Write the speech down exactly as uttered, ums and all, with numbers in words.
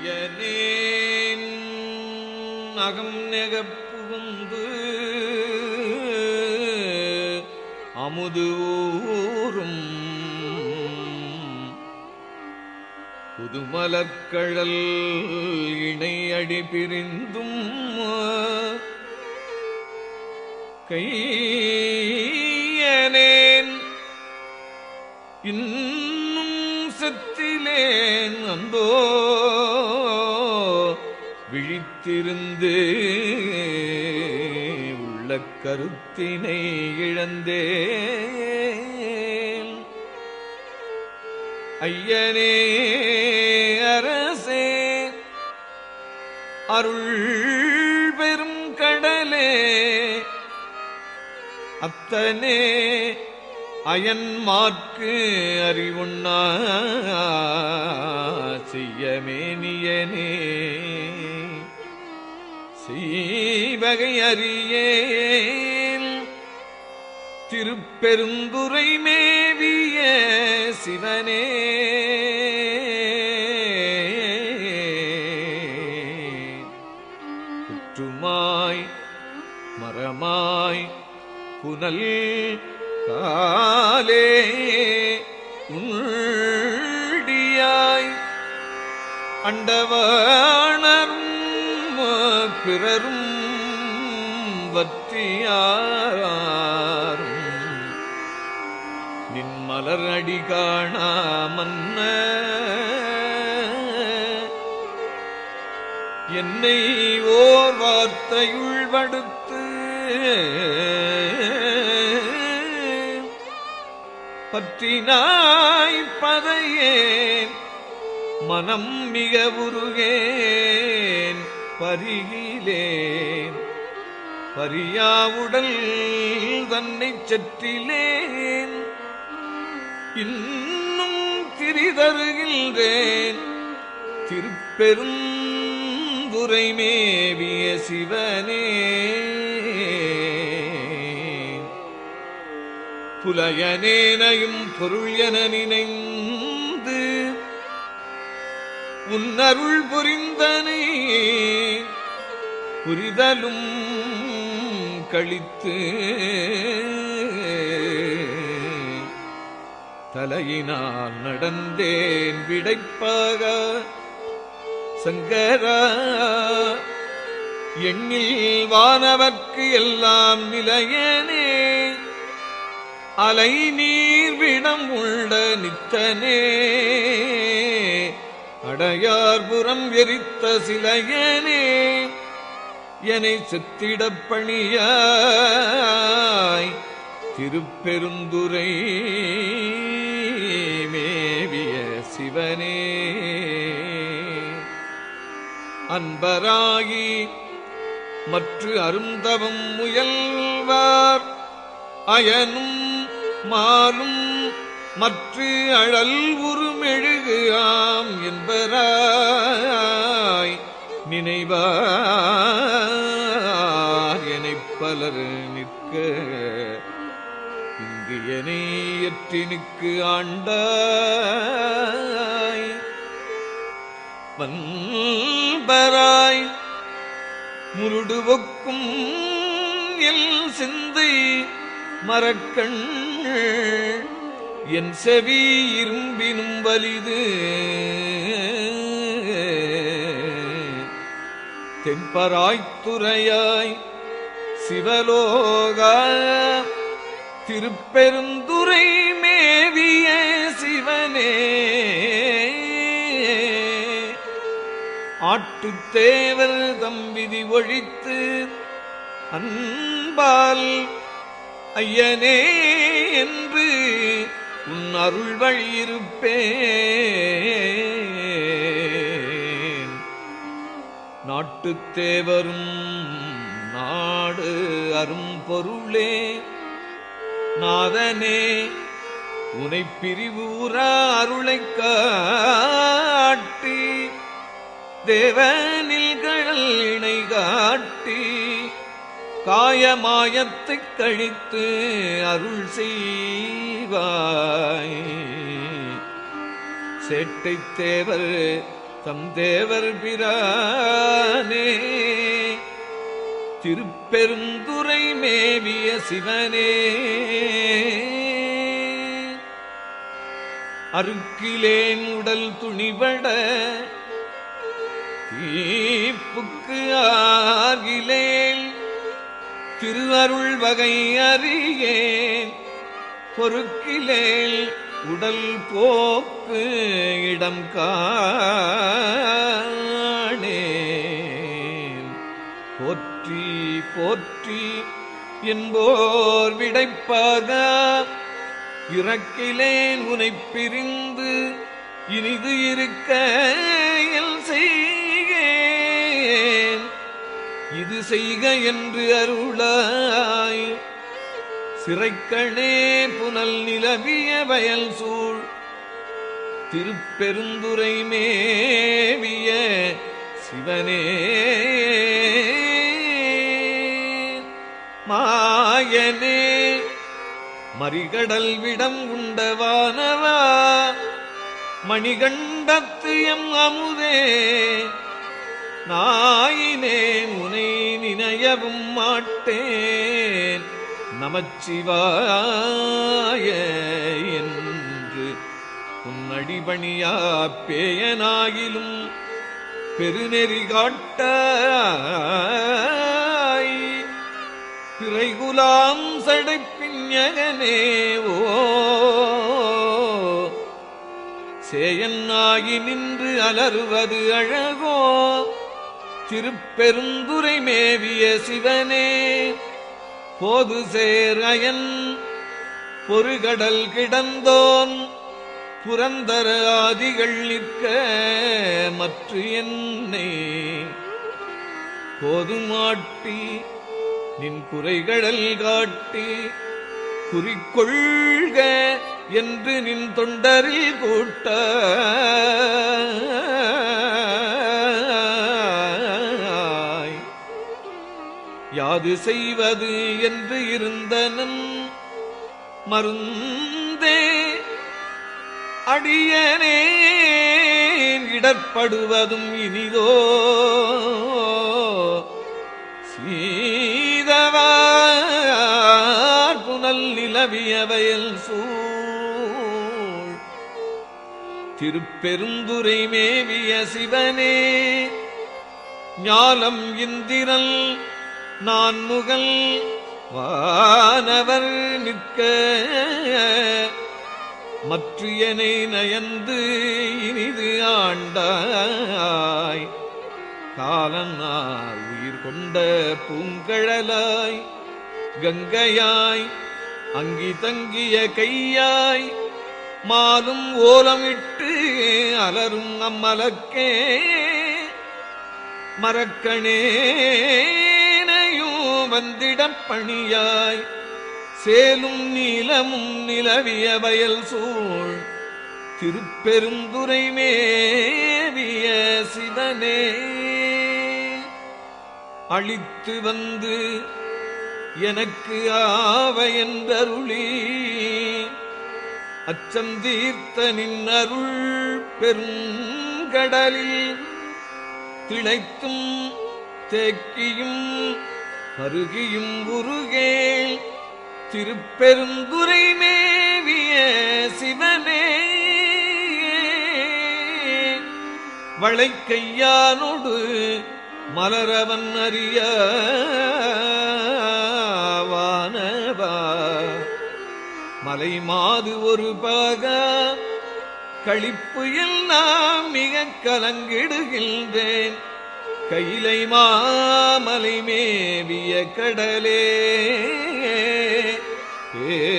ஐயனேன் அகம் நெகப்புகுந்து அமுது ஊரும் புதுமலர்கழல் இணை அடி பிரிந்தும் கையனேன் இன்னும் செத்திலேன் அந்தோ விழித்திருந்து உள்ள கருத்தினை இழந்தேன். ஐயனே அரசே அருள் பெரும் கடலே அத்தனே அயன் மாற்கு அறிவுண்ணா செய்யமேனியனே செய்வகை அறியேன் திருப்பெருந்துறை மேவிய சிவனே புற்றுமாய் மரமாய் புனல் காலே உண்டியாய் அண்டவாணரும் பிறரும் வற்றியாரும் நின்மலர் அடி காணா மன்ன என்னை ஓர் வார்த்தையுள் வடுத்து பற்றினாய் பதையேன் மனம் மிக உருகேன் பரிகிலேன் பரியாவுடல் தன்னை சற்றிலேன் இன்னும் திரிதருகின்றேன் திருப்பெருந்துறை மேவிய சிவனே புலையனேனையும் பொருள் என நினைந்து உன்னருள் புரிந்தனை புரிதலும் கழித்து தலையினால் நடந்தேன் விடைப்பாக சங்கரா எண்ணில் வானவர்க்கு எல்லாம் நிலையனே அலை நீர் விடம் உள்ள நித்தனே அடையார்புறம் எரித்த சிலையனே என்னை செத்திடப் பணியாய் திருப்பெருந்துறை மேவிய சிவனே அன்பராகி மற்ற அருந்தவம் முயல்வார் அயனும் மாலும் மற்ற அழல் உருமெழுகு ஆம் என்பராய் நினைவார் எனைப் பலர் நிற்க இங்கு எனை எற்றினுக்கு ஆண்டாய் வன்பராய் முருடுவொக்கும் எல் சிந்தை மரக்கண் என் செவி இரும்பினும் வலிது தென்பராய்த்துறையாய் சிவலோகா திருப்பெருந்துறை மேவிய சிவனே ஆட்டுத்தேவர் தம்பிதி ஒழித்து அன்பால் ஐயனே என்று உன் அருள் வழியிருப்பேன். நாட்டுத்தேவரும் நாடு அரும்பொருளே நாதனே உனை பிரிவூரா அருளைக் காட்டி தேவனில் கழல் இணை காட்டி காயமாயத்தைக் கழித்து அருள் செய்வாய். சேட்டைத் தேவர் தம் தேவர் பிரானே திருப்பெருந்துறை மேவிய சிவனே அருக்கிலேன் உடல் துணிபட தீப்புக்கு ஆகிலேன் திருஅருள் வகை அறியேன் பொறுக்கிலேன் உடல் போக்கு இடம் காணேன் போற்றி போற்றி என்போர் விடைப்பாக இறக்கிலேன் உனைப் பிரிந்து இனிது இருக்க செய்கேன் இது செய்க என்று அருளாய் சிறைக்கணே புனல் நிலவிய வயல் சூழ் திருப்பெருந்துறை மேவிய சிவனே மாயனே மறிகடல் விடம் உண்டவானவா மணிகண்டத்து எம் அமுதே நாயினேன் உனை நினையவும் மாட்டேன் நமச்சிவாய என்று உன்னடிபணியா பேயனாகிலும் பெருநெறி காட்டாய் பிறைகுலாம் சடைப்பிஞகனே ஓ சேயன்னாகி நின்று அலறுவது அழகோ திருப்பெருந்துறை மேவிய சிவனே போது சேர் அயன் பொருகடல் கிடந்தோன் புரந்தர ஆதிகள் நிற்க மற்ற என்னை போதுமாட்டி நின் குறைகடல் காட்டி குறிக்கொள்க என்று நின் தொண்டரில் கூட்ட யாது செய்வது என்று இருந்தனன் மருந்தே அடியனேன் இடர்படுவதும் இனிதோ சீதவார் புனல் நிலவிய வயல் சூழ் திருப்பெருந்துறை மேவிய சிவனே ஞாலம் இந்திரன் நான் முகல் வானவர் நிற்க மற்றியனை நயந்து இனிது ஆண்டாய் காலனார் உயிர் கொண்ட பூங்கழலாய் கங்கையாய் அங்கி தங்கிய கையாய் மாலும் ஓலமிட்டு அலரும் அம்மலக்கே மரக்கணேனையும் வந்திடப் பணியாய் சேலும் நீலமும் நிலவிய வயல் சூழ் திருப்பெருந்துறை மேவிய சிவனே அளித்து வந்து எனக்கு ஆவ என்றருளி அச்சந்தீர்த்த நின் அருள் பெருங்கடலில் திளைத்தும் தேக்கியும் பருகியும் உருகேள் திருப்பெருந்துறை மேவிய சிவனே வளைக்கையானோடு மலரவன் அறியவானவா மலை மாது ஒரு பாக களிப்பு எல்லாம் மிக கலங்கிடுகின்றேன் கையிலை மாமலை மேவிய கடலே ஏ